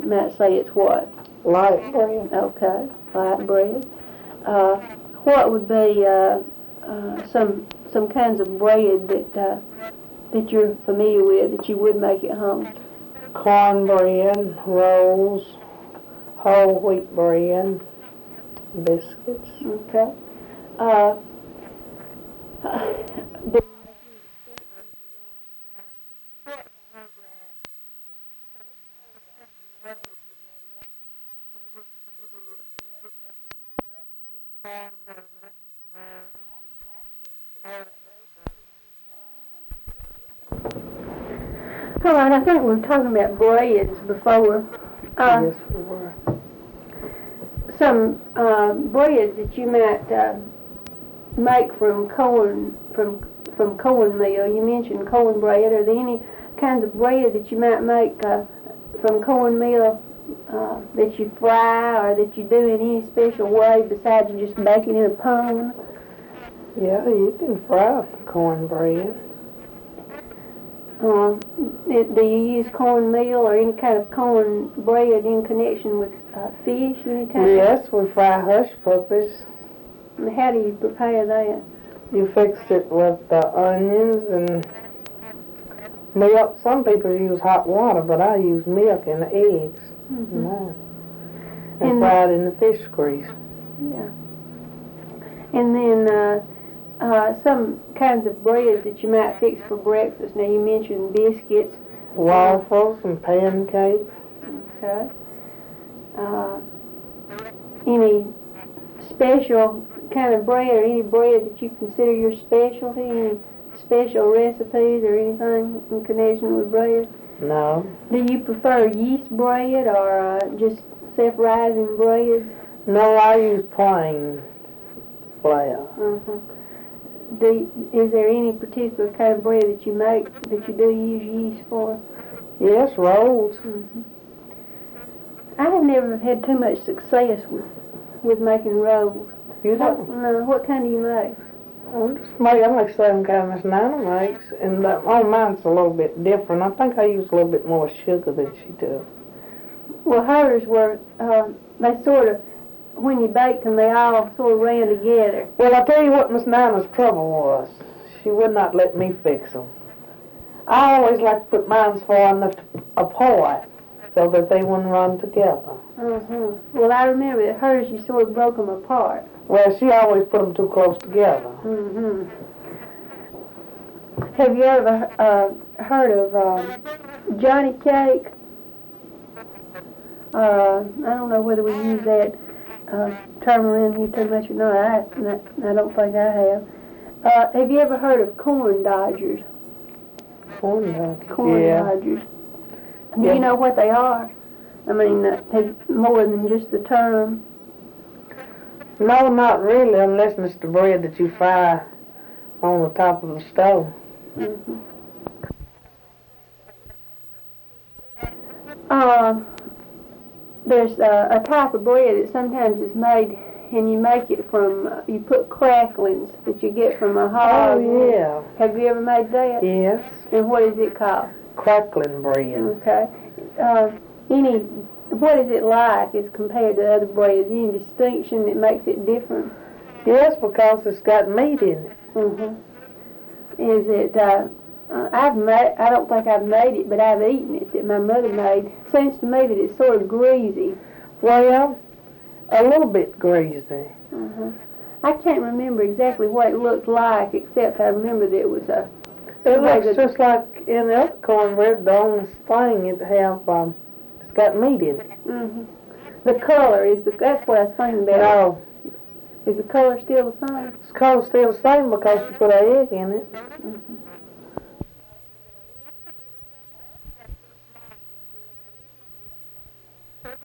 might say it's what? Light bread. Okay, light bread. What would be some kinds of bread that you're familiar with that you would make at home? Cornbread, rolls, whole wheat bread, biscuits. Okay. All right, I think we were talking about breads before. Yes, we were. Some breads that you might make from corn cornmeal. You mentioned cornbread. Are there any kinds of bread that you might make from cornmeal that you fry or that you do in any special way besides you just baking in a pan? Yeah, you can fry cornbread. Do you use cornmeal or any kind of cornbread in connection with fish anytime? Yes, we fry hush puppies. And how do you prepare that? You fix it with onions and milk. Some people use hot water, but I use milk and eggs. Mm-hmm. And fry it in the fish grease. Yeah. And then some kinds of breads that you might fix for breakfast. Now you mentioned biscuits. Waffles and pancakes. Okay. Any special kind of bread or any bread that you consider your specialty? Any special recipes or anything in connection with bread? No. Do you prefer yeast bread or just self-rising breads? No, I use plain flour. Uh-huh. Is there any particular kind of bread that you make that you do use yeast for? Yes, rolls. Mm-hmm. I have never had too much success with making rolls. You don't? No, what kind do you make? I make the same kind Miss Nana makes, and mine's a little bit different. I think I use a little bit more sugar than she does. Well, hers were, they sort of, when you baked them, they all sort of ran together. Well, I'll tell you what Miss Nana's trouble was. She would not let me fix them. I always like to put mine far enough apart so that they wouldn't run together. Uh-huh. Well, I remember that hers, you sort of broke them apart. Well, she always put them too close together. Mm-hmm. Have you ever heard of Johnny Cake? I don't know whether we use that term around here too much or not. I don't think I have. Have you ever heard of corn dodgers? Corn dodgers? Corn dodgers. Do you know what they are? I mean, more than just the term. No, not really, unless it's the bread that you fry on the top of the stove. Mm-hmm. There's a type of bread that sometimes is made, and you make it from, you put cracklings that you get from a hog. Oh, yeah. Have you ever made that? Yes. And what is it called? Crackling bread. Okay. What is it like as compared to other breads? Any distinction that makes it different? Yes, because it's got meat in it. Mm-hmm. Is it, I don't think I've made it, but I've eaten it that my mother made. Seems to me that it's sort of greasy. Well, a little bit greasy. Uh-huh. I can't remember exactly what it looked like, except I remember that it was a... It looks just like in the other cornbread. The only thing it it's got meat in it. Mm-hmm. The color that's what I was thinking about. No. Is the color still the same? The color's still the same because you put an egg in it. Mm-hmm.